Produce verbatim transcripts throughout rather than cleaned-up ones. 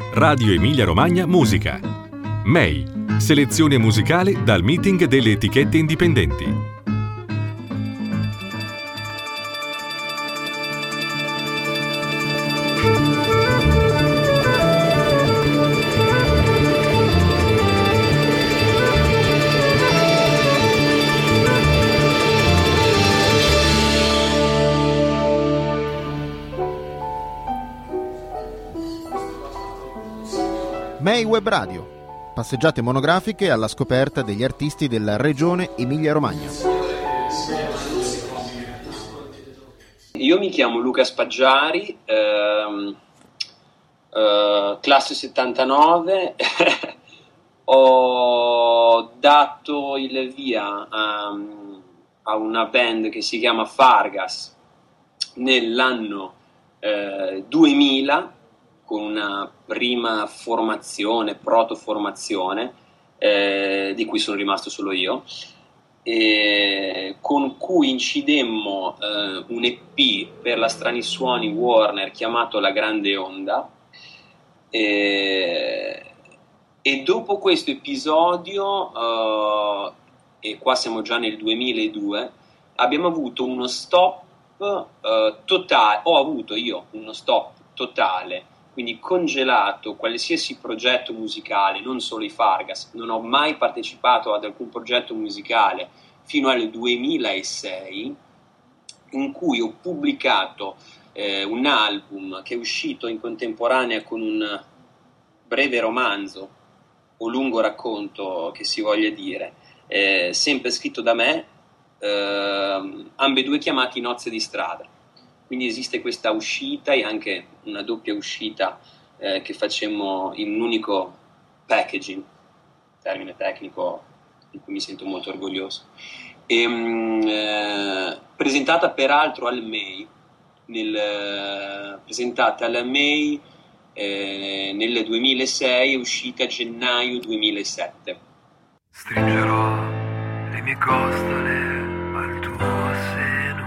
Radio Emilia Romagna Musica. M E I, selezione musicale dal meeting delle etichette indipendenti. M E I Web Radio, passeggiate monografiche alla scoperta degli artisti della regione Emilia-Romagna. Io mi chiamo Luca Spaggiari, ehm, eh, classe settantanove, ho dato il via a, a una band che si chiama Fargas nell'anno eh, duemila, con una prima formazione, proto-formazione, eh, di cui sono rimasto solo io, e con cui incidemmo eh, un E P per la Strani Suoni Warner chiamato La Grande Onda, e, e dopo questo episodio, uh, e qua siamo già nel duemiladue, abbiamo avuto uno stop uh, totale, ho avuto io uno stop totale, quindi congelato qualsiasi progetto musicale, non solo i Fargas. Non ho mai partecipato ad alcun progetto musicale fino al duemilasei, in cui ho pubblicato eh, un album che è uscito in contemporanea con un breve romanzo o lungo racconto, che si voglia dire, eh, sempre scritto da me, eh, ambedue chiamati Nozze di strada. Quindi esiste questa uscita e anche una doppia uscita eh, che facemmo in un unico packaging, termine tecnico di cui mi sento molto orgoglioso, e, mh, eh, presentata peraltro al M E I, nel, eh, presentata al M E I eh, nel duemilasei e uscita a gennaio duemilasette. Stringerò le mie costole al tuo seno.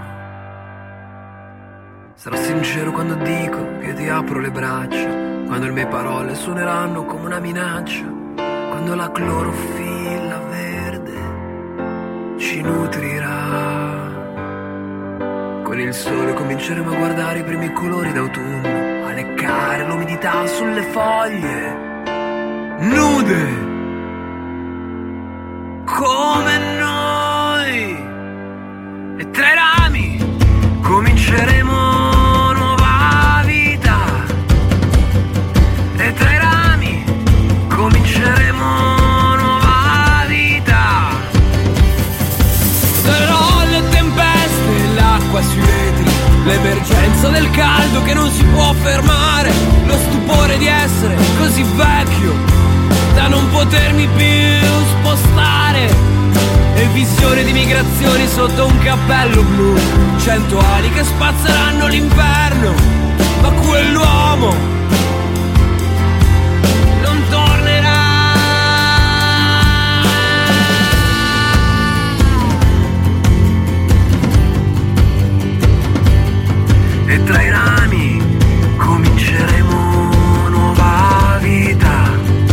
Sarò sincero quando dico che ti apro le braccia, quando le mie parole suoneranno come una minaccia, quando la clorofilla verde ci nutrirà. Con il sole cominceremo a guardare i primi colori d'autunno, a leccare l'umidità sulle foglie nude come noi, e tra i rami cominceremo cominceremo nuova vita. Però le tempeste, l'acqua sui vetri, l'emergenza del caldo che non si può fermare, lo stupore di essere così vecchio da non potermi più spostare, e visione di migrazioni sotto un cappello blu, cento ali che spazzeranno l'inverno, ma quell'uomo non tornerà. E tra i rami cominceremo nuova vita,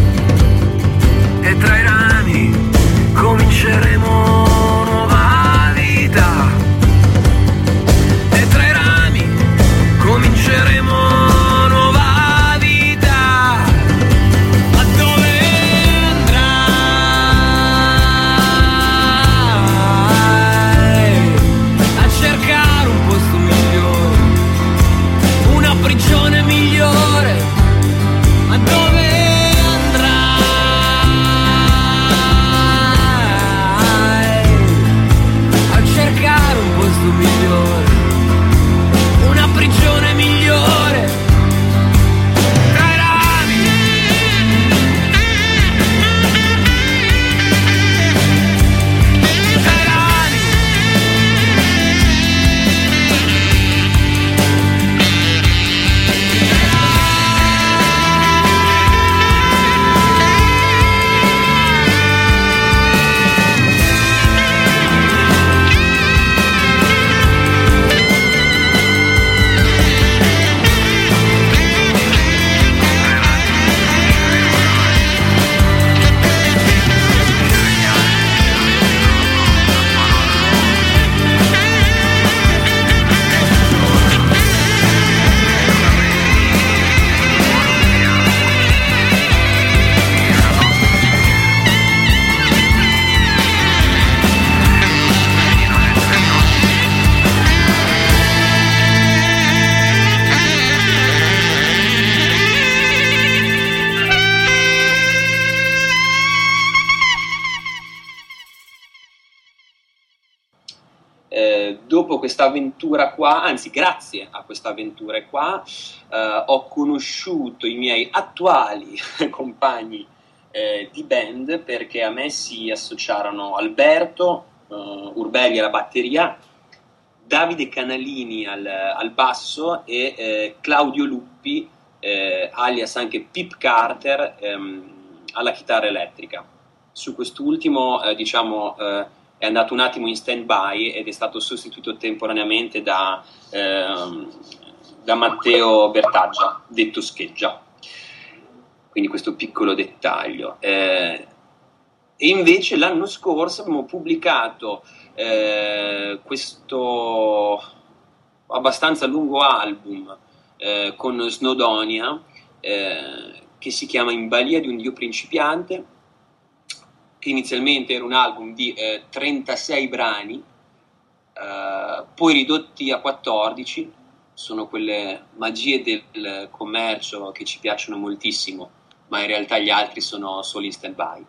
e tra i rami cominceremo nuova vita, e tra i rami cominceremo nuova questa avventura qua, anzi grazie a questa avventura qua, eh, ho conosciuto i miei attuali compagni eh, di band, perché a me si associarono Alberto eh, Urbelli alla batteria, Davide Canalini al, al basso e eh, Claudio Luppi, eh, alias anche Pip Carter, ehm, alla chitarra elettrica. Su quest'ultimo eh, diciamo eh, è andato un attimo in stand-by ed è stato sostituito temporaneamente da, ehm, da Matteo Bertaggia, detto Scheggia. Quindi questo piccolo dettaglio. Eh, e invece l'anno scorso abbiamo pubblicato eh, questo abbastanza lungo album eh, con Snowdonia, eh, che si chiama In balia di un dio principiante, che inizialmente era un album di eh, trentasei brani, eh, poi ridotti a quattordici. Sono quelle magie del commercio che ci piacciono moltissimo, ma in realtà gli altri sono solo in stand-by.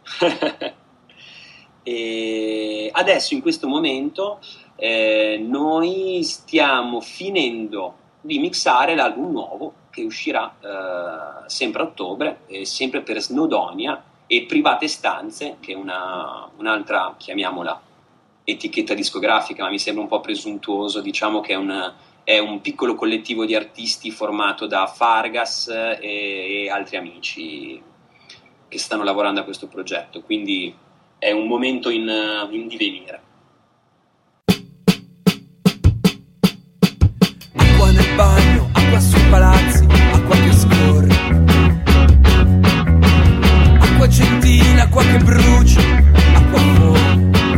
E adesso, in questo momento, eh, noi stiamo finendo di mixare l'album nuovo, che uscirà eh, sempre a ottobre, eh, sempre per Snowdonia e Private Stanze, che è una, un'altra, chiamiamola, etichetta discografica, ma mi sembra un po' presuntuoso. Diciamo che è un, è un piccolo collettivo di artisti formato da Fargas e, e altri amici che stanno lavorando a questo progetto, quindi è un momento in, in divenire. Acqua nel bagno, acqua sui palazzi, acqua che scorre, acqua gentil, acqua che brucia, acqua fuori,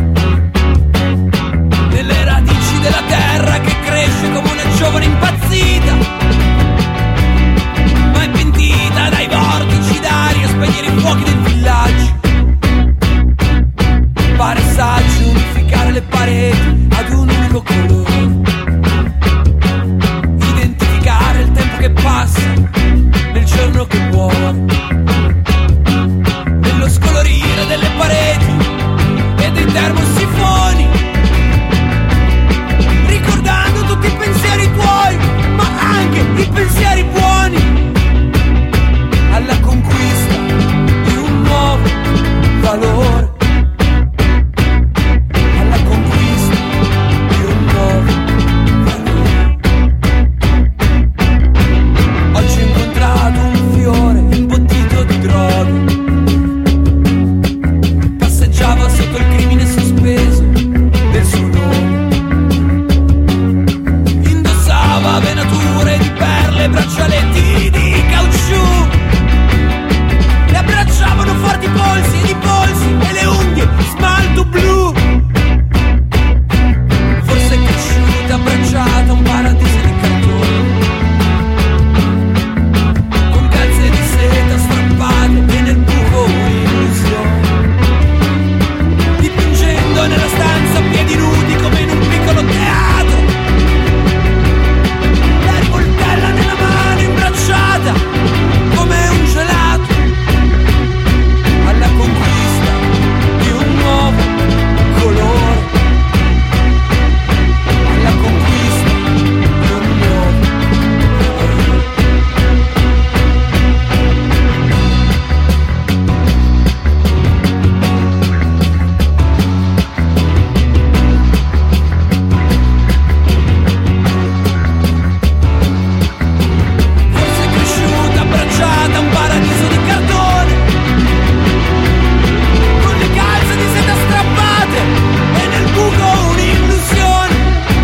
nelle radici della terra che cresce come una giovane impazzita, ma è pentita dai vortici d'aria a spegnere i fuochi del villaggio. Pare saggio unificare le pareti ad un unico colore, identificare il tempo che passa nel giorno che muore, nello scolorire delle pareti e dei termosifoni, ricordando tutti i pensieri tuoi, ma anche i pensieri buoni, alla conquista di un nuovo valore. Passeggiava sotto il crimine sospeso del suo nome, indossava venature di perle, braccialetti di caucciù, le abbracciavano forti polsi ed i polsi e le unghie smalto blu. Forse è cresciuta abbracciata a un paradiso di cartone, con calze di seta strappate e nel buco un'illusione, dipingendo nella stanza a piedi nudi come in un piccolo teatro, la rivoltella nella mano imbracciata come un gelato, alla conquista di un nuovo colore, alla conquista di un nuovo colore. Forse è cresciuta abbracciata a un paradiso di cartone, con le calze di seta strappate e nel buco un'illusione.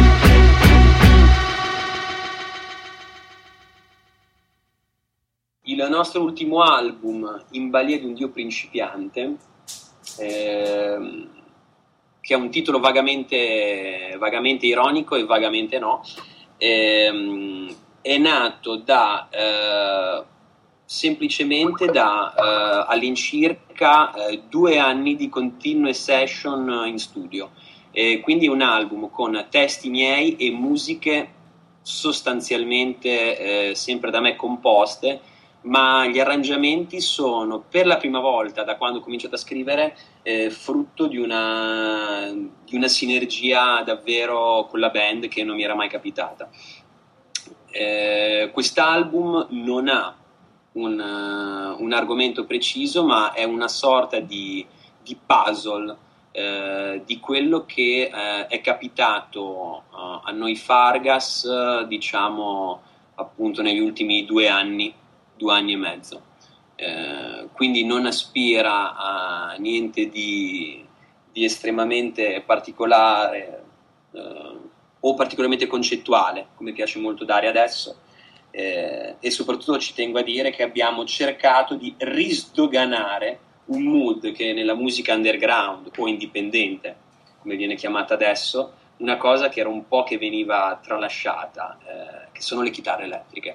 Il nostro ultimo album, In balia di un dio principiante, ehm, che ha un titolo vagamente, vagamente ironico e vagamente no, ehm, è nato da eh, semplicemente da eh, all'incirca eh, due anni di continue session in studio, e quindi è un album con testi miei e musiche sostanzialmente eh, sempre da me composte, ma gli arrangiamenti sono per la prima volta da quando ho cominciato a scrivere eh, frutto di una, di una sinergia davvero con la band che non mi era mai capitata. Eh, quest'album non ha un, uh, un argomento preciso, ma è una sorta di, di puzzle eh, di quello che eh, è capitato uh, a noi Fargas, uh, diciamo appunto negli ultimi due anni due anni e mezzo, eh, quindi non aspira a niente di, di estremamente particolare eh, o particolarmente concettuale, come piace molto dare adesso, eh, e soprattutto ci tengo a dire che abbiamo cercato di risdoganare un mood che nella musica underground o indipendente, come viene chiamata adesso, una cosa che era un po' che veniva tralasciata, eh, che sono le chitarre elettriche.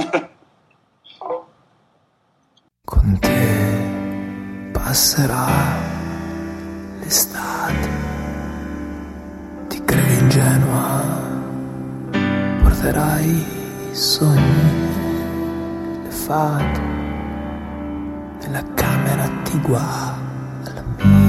Con te passerà l'estate, ti credi ingenua, porterai i sogni, le fate, nella camera attigua alla mia.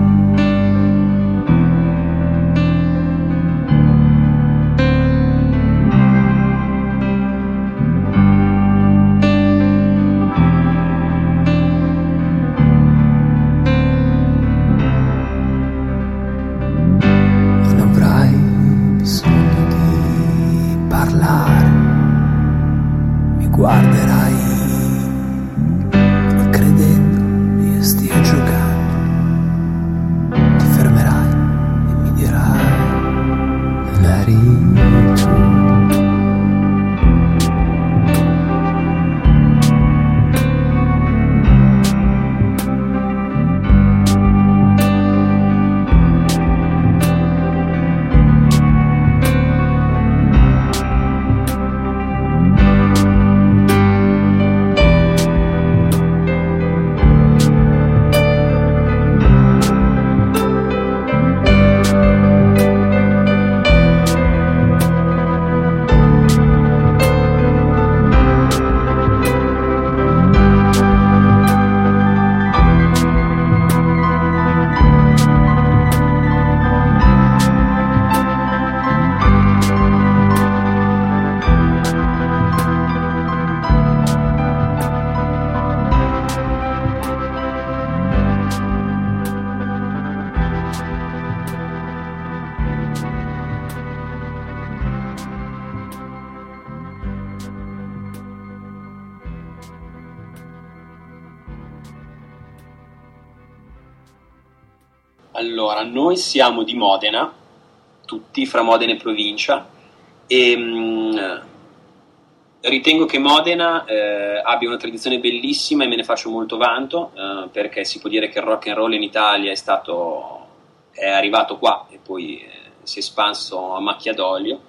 Allora, noi siamo di Modena, tutti fra Modena e provincia, e mh, ritengo che Modena eh, abbia una tradizione bellissima e me ne faccio molto vanto, eh, perché si può dire che il rock and roll in Italia è stato è arrivato qua e poi eh, si è espanso a macchia d'olio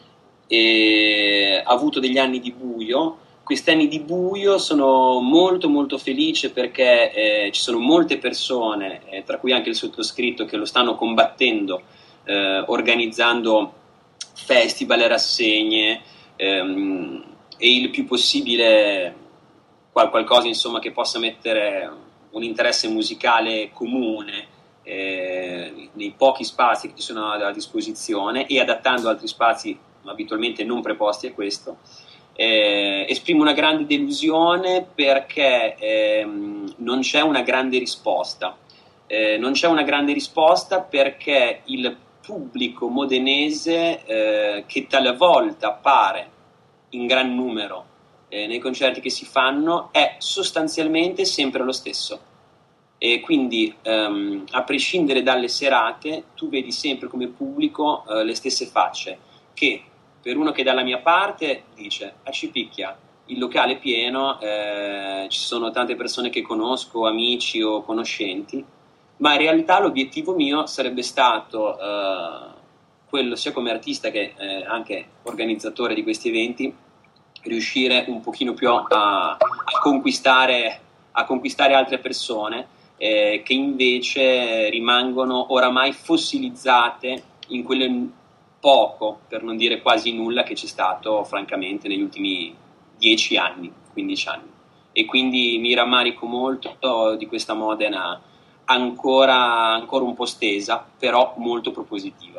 e ha avuto degli anni di buio. Questi anni di buio sono molto molto felice perché eh, ci sono molte persone, eh, tra cui anche il sottoscritto, che lo stanno combattendo, eh, organizzando festival e rassegne, ehm, e il più possibile qual- qualcosa insomma che possa mettere un interesse musicale comune eh, nei pochi spazi che ci sono a, a disposizione, e adattando altri spazi abitualmente non preposti a questo. Eh, esprimo una grande delusione perché ehm, non c'è una grande risposta eh, non c'è una grande risposta perché il pubblico modenese eh, che talvolta appare in gran numero eh, nei concerti che si fanno è sostanzialmente sempre lo stesso, e quindi ehm, a prescindere dalle serate tu vedi sempre come pubblico eh, le stesse facce, che per uno che dalla mia parte dice a ci picchia, il locale è pieno, eh, ci sono tante persone che conosco, amici o conoscenti, ma in realtà l'obiettivo mio sarebbe stato eh, quello, sia come artista che eh, anche organizzatore di questi eventi, riuscire un pochino più a, a, conquistare, a conquistare altre persone eh, che invece rimangono oramai fossilizzate in quelle poco, per non dire quasi nulla, che c'è stato francamente negli ultimi dieci anni, quindici anni. e quindi mi rammarico molto di questa Modena ancora, ancora un po' stesa, però molto propositiva.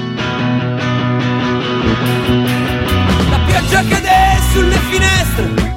La pioggia cade sulle finestre,